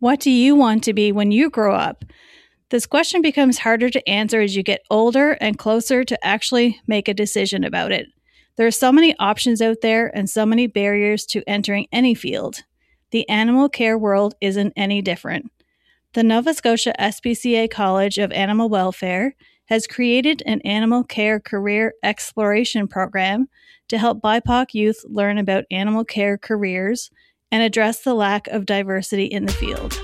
What do you want to be when you grow up? This question becomes harder to answer as you get older and closer to actually make a decision about it. There are so many options out there and so many barriers to entering any field. The animal care world isn't any different. The Nova Scotia SPCA College of Animal Welfare has created an animal care career exploration program to help BIPOC youth learn about animal care careers and address the lack of diversity in the field.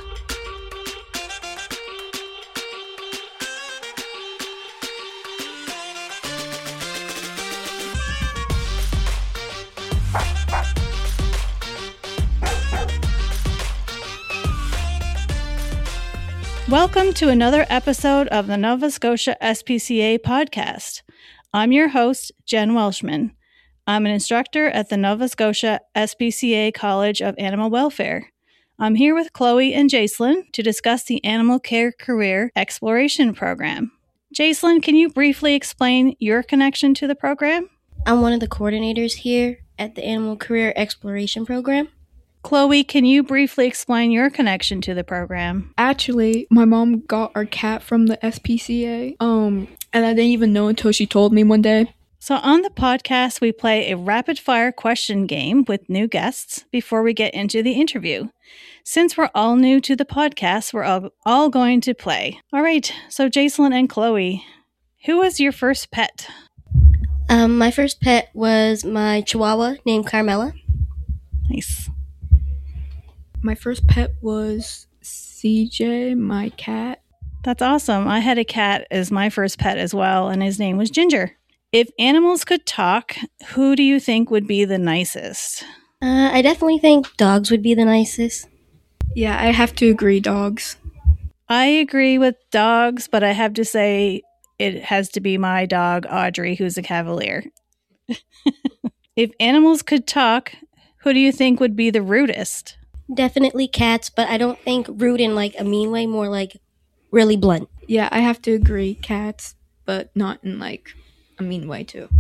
Welcome to another episode of the Nova Scotia SPCA podcast. I'm your host, Jen Welshman. I'm an instructor at the Nova Scotia SPCA College of Animal Welfare. I'm here with Chloe and Jacelyn to discuss the Animal Care Career Exploration Program. Jacelyn, can you briefly explain your connection to the program? I'm one of the coordinators here at the Animal Career Exploration Program. Chloe, can you briefly explain your connection to the program? Actually, my mom got our cat from the SPCA, and I didn't even know until she told me one day. So on the podcast, we play a rapid-fire question game with new guests before we get into the interview. Since we're all new to the podcast, we're all going to play. All right, so Jacelyn and Chloe, who was your first pet? My first pet was my Chihuahua named Carmela. Nice. My first pet was CJ, my cat. That's awesome. I had a cat as my first pet as well, and his name was Ginger. If animals could talk, who do you think would be the nicest? I definitely think dogs would be the nicest. Yeah, I have to agree, dogs. I agree with dogs, but I have to say it has to be my dog, Audrey, who's a Cavalier. If animals could talk, who do you think would be the rudest? Definitely cats, but I don't think rude in like a mean way, more like really blunt. Yeah, I have to agree, cats, but not in like a mean way too.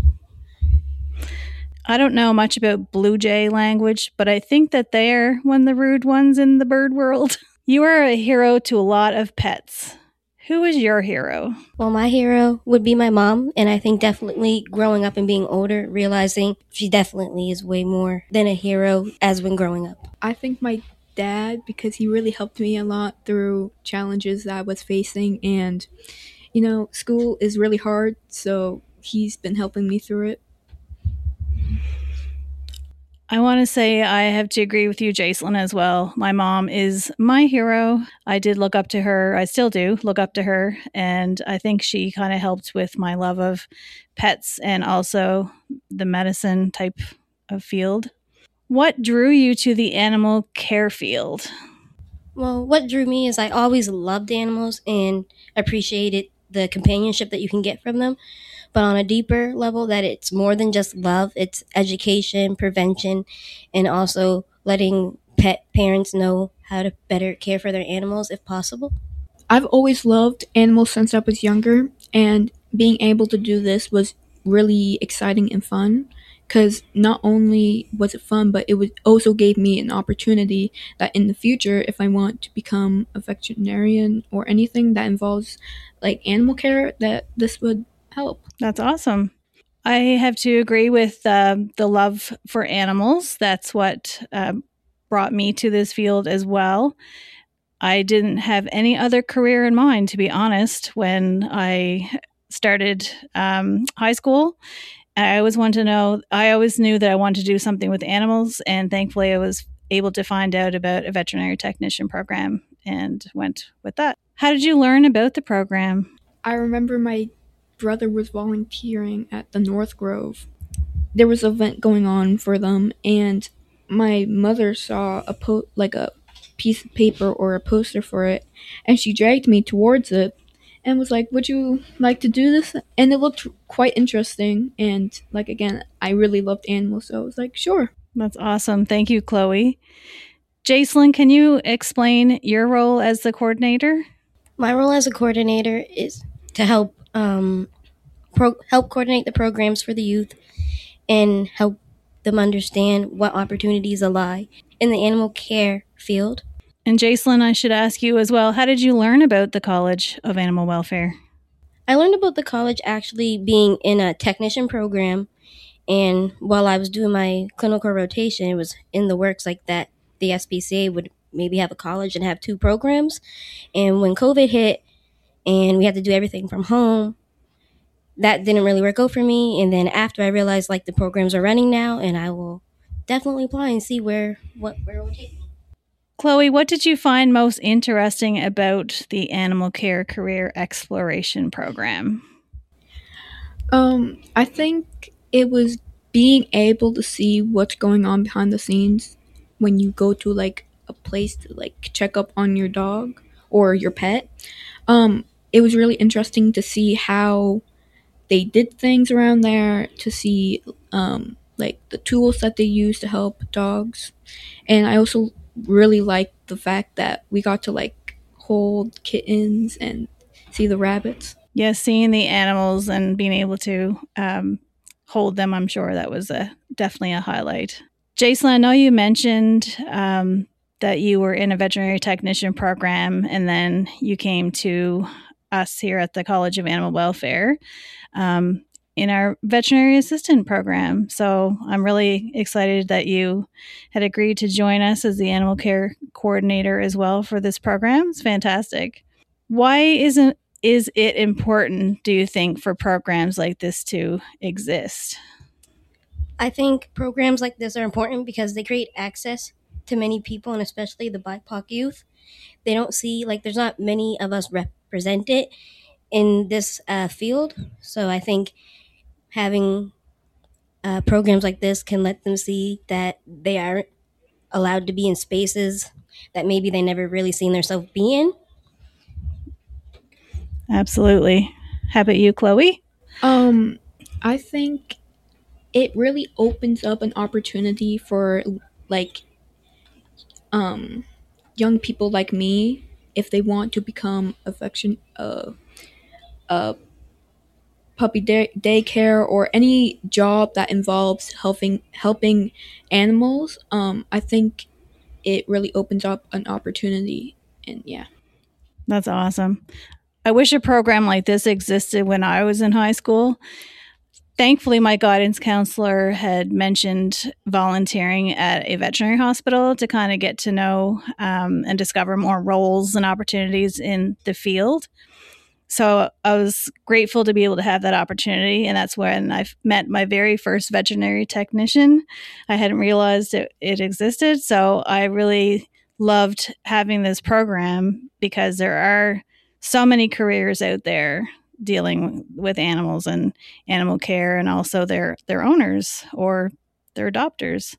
I don't know much about blue jay language, but I think that they're one of the rude ones in the bird world. You are a hero to a lot of pets. Who is your hero? Well, my hero would be my mom, and I think definitely growing up and being older, realizing she definitely is way more than a hero as when growing up. I think my dad, because he really helped me a lot through challenges that I was facing, and school is really hard, so he's been helping me through it. I want to say I have to agree with you, Jacelyn, as well. My mom is my hero. I did look up to her. I still do look up to her. And I think she kind of helped with my love of pets and also the medicine type of field. What drew you to the animal care field? Well, what drew me is I always loved animals and appreciated the companionship that you can get from them. But on a deeper level, that it's more than just love. It's education, prevention, and also letting pet parents know how to better care for their animals if possible. I've always loved animals since I was younger, and being able to do this was really exciting and fun, because not only was it fun, but it also gave me an opportunity that in the future, if I want to become a veterinarian or anything that involves like animal care, that this would help. That's awesome. I have to agree with the love for animals. That's what brought me to this field as well. I didn't have any other career in mind, to be honest, when I started high school. I always knew that I wanted to do something with animals, and thankfully I was able to find out about a veterinary technician program and went with that. How did you learn about the program? I remember my brother was volunteering at the North Grove. There was an event going on for them, and my mother saw a piece of paper or a poster for it, and she dragged me towards it and was like, "Would you like to do this?" And it looked quite interesting, and again, I really loved animals, so I was like, sure. That's awesome. Thank you, Chloe. Jacelyn, can you explain your role as the coordinator? My role as a coordinator is to help coordinate the programs for the youth and help them understand what opportunities lie in the animal care field. And Jacelyn, I should ask you as well, how did you learn about the College of Animal Welfare? I learned about the college actually being in a technician program, and while I was doing my clinical rotation, it was in the works like that the SPCA would maybe have a college and have 2 programs. And when COVID hit and we had to do everything from home, that didn't really work out for me. And then after I realized like the programs are running now, and I will definitely apply and see where it will take me. Chloe, what did you find most interesting about the Animal Care Career Exploration Program? I think it was being able to see what's going on behind the scenes when you go to like a place to like check up on your dog or your pet. It was really interesting to see how they did things around there, to see like the tools that they use to help dogs. And I also really liked the fact that we got to like hold kittens and see the rabbits. Yes, seeing the animals and being able to hold them, I'm sure that was definitely a highlight. Jacelyn, I know you mentioned that you were in a veterinary technician program and then you came to us here at the College of Animal Welfare in our veterinary assistant program. So I'm really excited that you had agreed to join us as the animal care coordinator as well for this program. It's fantastic. Why is it important, do you think, for programs like this to exist? I think programs like this are important because they create access to many people, and especially the BIPOC youth. They don't see, like, there's not many of us represented in this field. So I think having programs like this can let them see that they are allowed to be in spaces that maybe they never really seen themselves be in. Absolutely. How about you, Chloe? I think it really opens up an opportunity for like young people like me, if they want to become a puppy daycare or any job that involves helping animals. I think it really opens up an opportunity, and yeah. That's awesome. I wish a program like this existed when I was in high school. Thankfully, my guidance counselor had mentioned volunteering at a veterinary hospital to kind of get to know and discover more roles and opportunities in the field. So I was grateful to be able to have that opportunity. And that's when I met my very first veterinary technician. I hadn't realized it existed. So I really loved having this program because there are so many careers out there dealing with animals and animal care, and also their owners or their adopters.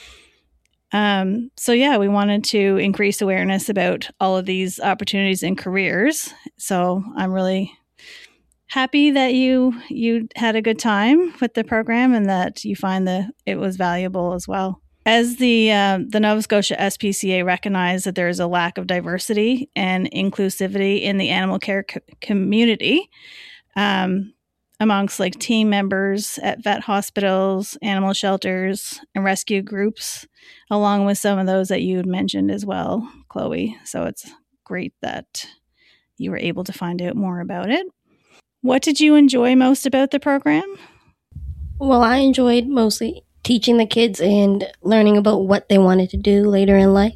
So yeah, we wanted to increase awareness about all of these opportunities and careers. So I'm really happy that you had a good time with the program and that you find that it was valuable as well. As the Nova Scotia SPCA recognized that there is a lack of diversity and inclusivity in the animal care community, amongst like team members at vet hospitals, animal shelters, and rescue groups, along with some of those that you had mentioned as well, Chloe. So it's great that you were able to find out more about it. What did you enjoy most about the program? Well, I enjoyed mostly teaching the kids and learning about what they wanted to do later in life.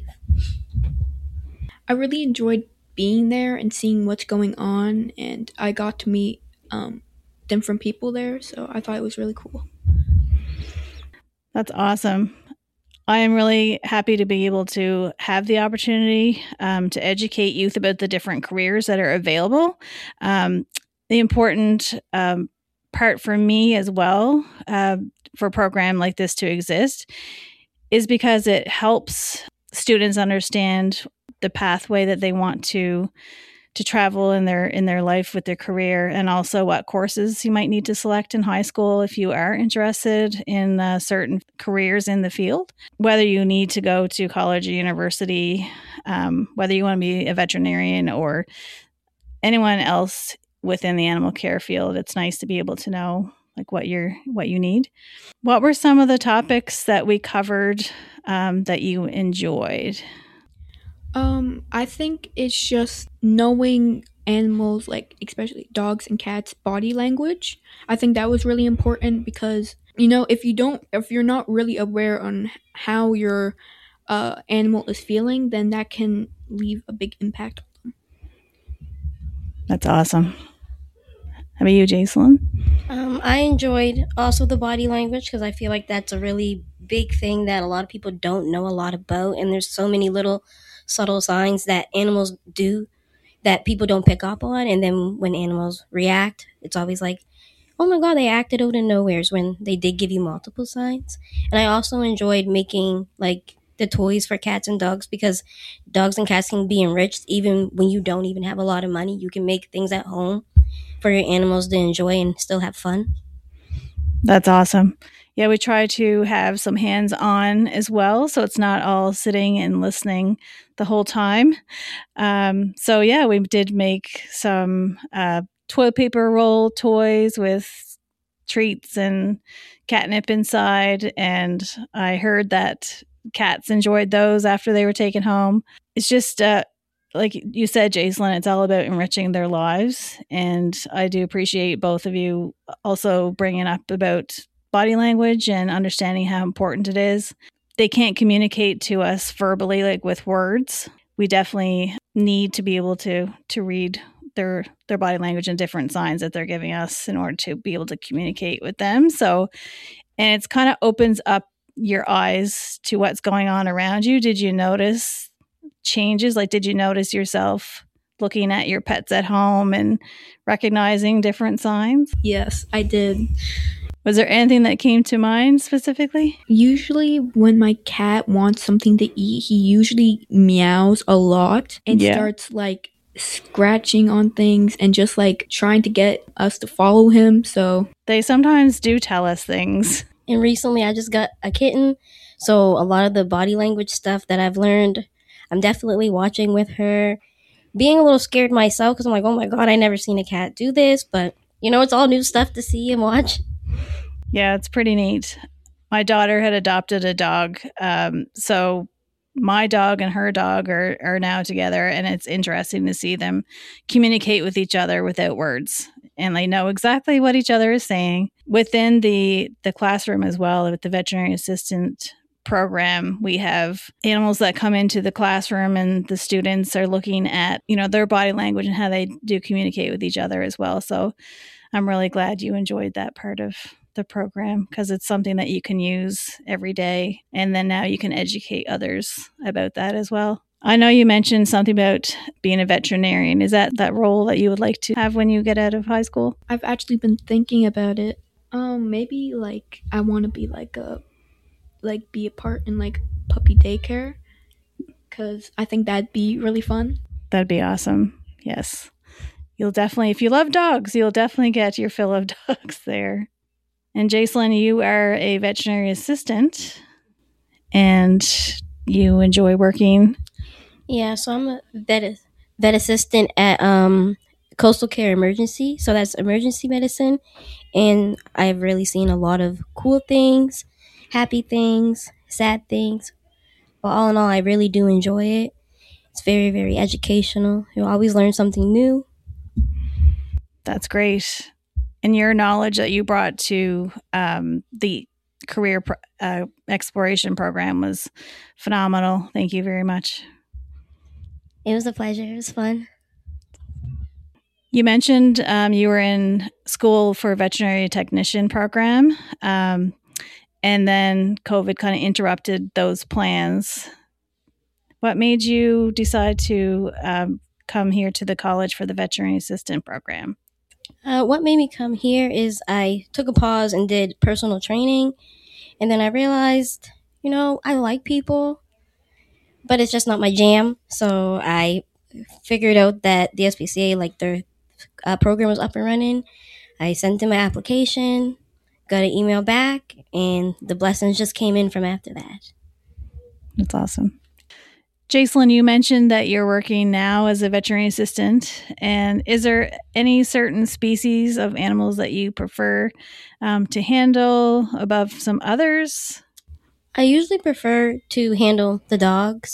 I really enjoyed being there and seeing what's going on, and I got to meet different people there, so I thought it was really cool. That's awesome. I am really happy to be able to have the opportunity to educate youth about the different careers that are available. The important part for me as well for a program like this to exist is because it helps students understand the pathway that they want to travel in their life with their career, and also what courses you might need to select in high school if you are interested in certain careers in the field. Whether you need to go to college or university, whether you want to be a veterinarian or anyone else within the animal care field, it's nice to be able to know like what you need. What were some of the topics that we covered that you enjoyed? I think it's just knowing animals, like especially dogs and cats, body language. I think that was really important because if you're not really aware on how your animal is feeling, then that can leave a big impact. That's awesome. How about you, Jacelyn? I enjoyed also the body language because I feel like that's a really big thing that a lot of people don't know a lot about, and there's so many little subtle signs that animals do that people don't pick up on, and then when animals react, it's always like, oh my god, they acted out of nowheres when they did give you multiple signs. And I also enjoyed making like the toys for cats and dogs because dogs and cats can be enriched even when you don't even have a lot of money. You can make things at home for your animals to enjoy and still have fun. That's awesome. Yeah, we try to have some hands on as well, so it's not all sitting and listening the whole time. So, yeah, we did make some toilet paper roll toys with treats and catnip inside. And I heard that cats enjoyed those after they were taken home. It's just, like you said, Jacelyn, it's all about enriching their lives. And I do appreciate both of you also bringing up about body language and understanding how important it is. They can't communicate to us verbally, like with words. We definitely need to be able to read their body language and different signs that they're giving us in order to be able to communicate with them. So, and it's kind of opens up your eyes to what's going on around you. Did you notice changes? Like, did you notice yourself looking at your pets at home and recognizing different signs? Yes, I did. Was there anything that came to mind specifically? Usually, when my cat wants something to eat, he usually meows a lot and starts like scratching on things and just like trying to get us to follow him. So they sometimes do tell us things. And recently I just got a kitten, so a lot of the body language stuff that I've learned, I'm definitely watching with her. Being a little scared myself because I'm like, oh my god, I never seen a cat do this, but it's all new stuff to see and watch. Yeah, it's pretty neat. My daughter had adopted a dog, so my dog and her dog are now together, and it's interesting to see them communicate with each other without words, and they know exactly what each other is saying. Within the classroom as well, with the veterinary assistant program, we have animals that come into the classroom, and the students are looking at their body language and how they do communicate with each other as well. So I'm really glad you enjoyed that part of the program because it's something that you can use every day, and then now you can educate others about that as well. I know you mentioned something about being a veterinarian. Is that role that you would like to have when you get out of high school? I've actually been thinking about it. Maybe like I want to be be a part in like puppy daycare because I think that'd be really fun. That'd be awesome. Yes. You'll definitely, if you love dogs, you'll definitely get your fill of dogs there. And Jacelyn, you are a veterinary assistant and you enjoy working. Yeah, so I'm a vet assistant at Coastal Care Emergency. So that's emergency medicine. And I've really seen a lot of cool things, happy things, sad things. But all in all, I really do enjoy it. It's very, very educational. You'll always learn something new. That's great. And your knowledge that you brought to the career exploration program was phenomenal. Thank you very much. It was a pleasure. It was fun. You mentioned you were in school for a veterinary technician program, and then COVID kind of interrupted those plans. What made you decide to come here to the college for the veterinary assistant program? What made me come here is I took a pause and did personal training, and then I realized, I like people, but it's just not my jam. So I figured out that the SPCA, like their program was up and running. I sent in my application, got an email back, and the blessings just came in from after that. That's awesome. Jacelyn, you mentioned that you're working now as a veterinary assistant. And is there any certain species of animals that you prefer to handle above some others? I usually prefer to handle the dogs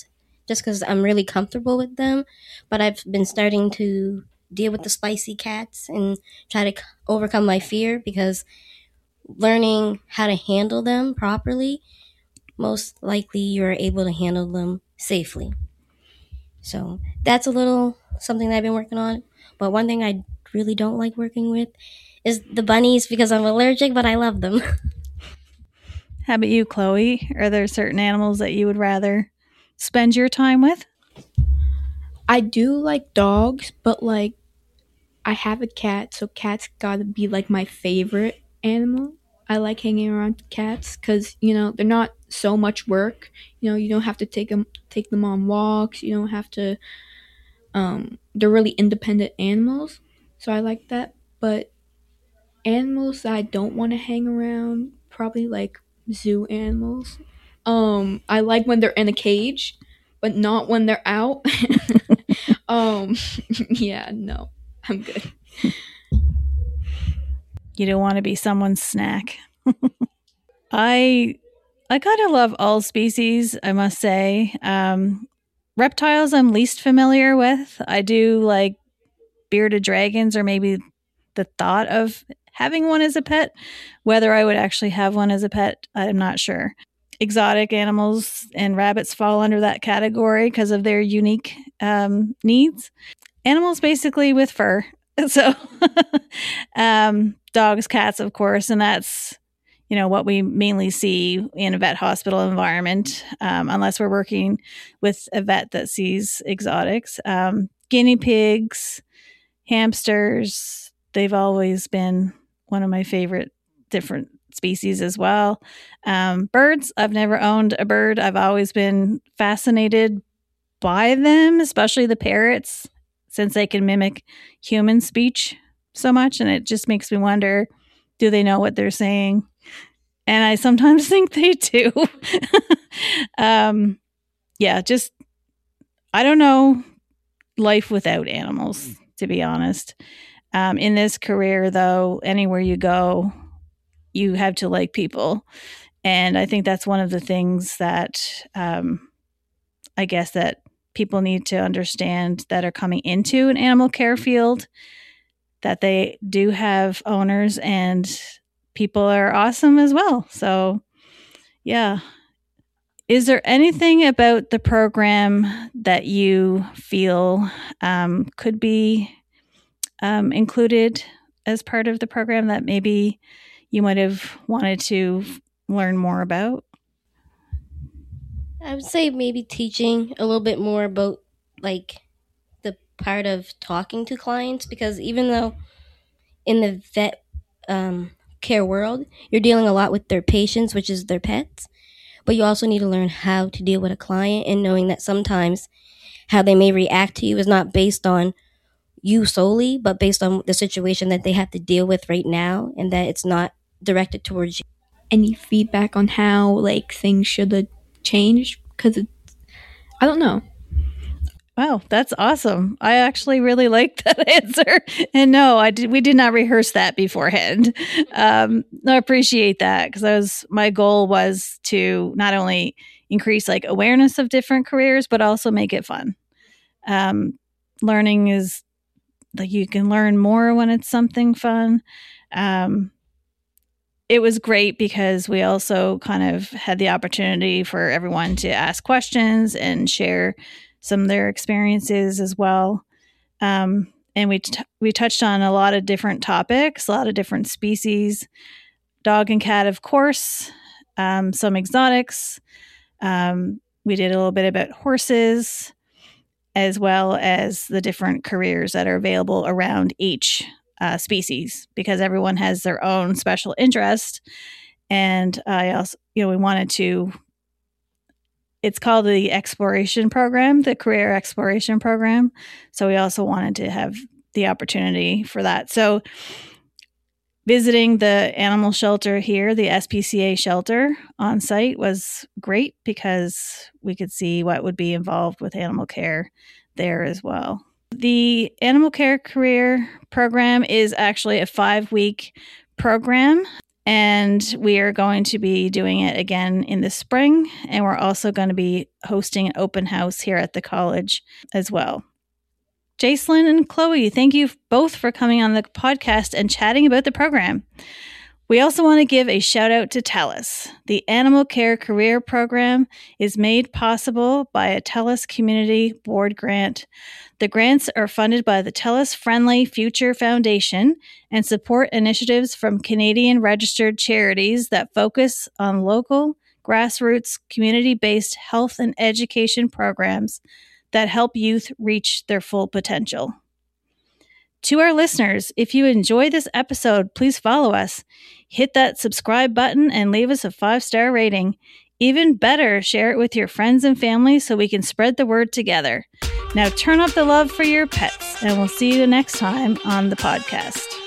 just because I'm really comfortable with them. But I've been starting to deal with the spicy cats and try to overcome my fear, because learning how to handle them properly, most likely you're able to handle them safely. So that's a little something that I've been working on. But one thing I really don't like working with is the bunnies, because I'm allergic, but I love them. How about you, Chloe? Are there certain animals that you would rather spend your time with? I do like dogs, but like I have a cat, so cats gotta be like my favorite animal. I like hanging around cats because they're not so much work. You don't have to take them on walks. You don't have to. They're really independent animals, so I like that. But animals that I don't want to hang around, probably like zoo animals. I like when they're in a cage, but not when they're out. um, yeah, no, I'm good. You don't want to be someone's snack. I kind of love all species, I must say. Reptiles I'm least familiar with. I do like bearded dragons, or maybe the thought of having one as a pet. Whether I would actually have one as a pet, I'm not sure. Exotic animals and rabbits fall under that category because of their unique needs. Animals basically with fur. So dogs, cats, of course, and that's what we mainly see in a vet hospital environment, unless we're working with a vet that sees exotics. Guinea pigs, hamsters, they've always been one of my favorite different species as well. Birds, I've never owned a bird. I've always been fascinated by them, especially the parrots, since they can mimic human speech so much. And it just makes me wonder, do they know what they're saying? And I sometimes think they do. Just, I don't know life without animals, to be honest. In this career, though, anywhere you go, you have to like people. And I think that's one of the things that I guess that people need to understand that are coming into an animal care field, that they do have owners and people are awesome as well. So, yeah. Is there anything about the program that you feel could be included as part of the program that maybe you might have wanted to learn more about? I would say maybe teaching a little bit more about like the part of talking to clients, because even though in the vet care world, you're dealing a lot with their patients, which is their pets, but you also need to learn how to deal with a client, and knowing that sometimes how they may react to you is not based on you solely, but based on the situation that they have to deal with right now, and that it's not directed towards you. Any feedback on how like things should have changed? Because I don't know. Wow, that's awesome. I actually really like that answer. And no, we did not rehearse that beforehand. I appreciate that, because my goal was to not only increase like awareness of different careers, but also make it fun. Learning is like, you can learn more when it's something fun. It was great because we also kind of had the opportunity for everyone to ask questions and share some of their experiences as well. And we touched on a lot of different topics, a lot of different species, dog and cat, of course, some exotics. We did a little bit about horses, as well as the different careers that are available around each species, because everyone has their own special interest. And I also, we wanted to, it's called the exploration program, the career exploration program. So we also wanted to have the opportunity for that. So visiting the animal shelter here, the SPCA shelter on site, was great because we could see what would be involved with animal care there as well. The animal care career program is actually a 5-week program. And we are going to be doing it again in the spring. And we're also going to be hosting an open house here at the college as well. Jacelyn and Chloe, thank you both for coming on the podcast and chatting about the program. We also want to give a shout out to TELUS. The Animal Care Career Program is made possible by a TELUS Community Board grant. The grants are funded by the TELUS Friendly Future Foundation and support initiatives from Canadian registered charities that focus on local, grassroots, community-based health and education programs that help youth reach their full potential. To our listeners, if you enjoy this episode, please follow us. Hit that subscribe button and leave us a 5-star rating. Even better, share it with your friends and family so we can spread the word together. Now turn up the love for your pets, and we'll see you next time on the podcast.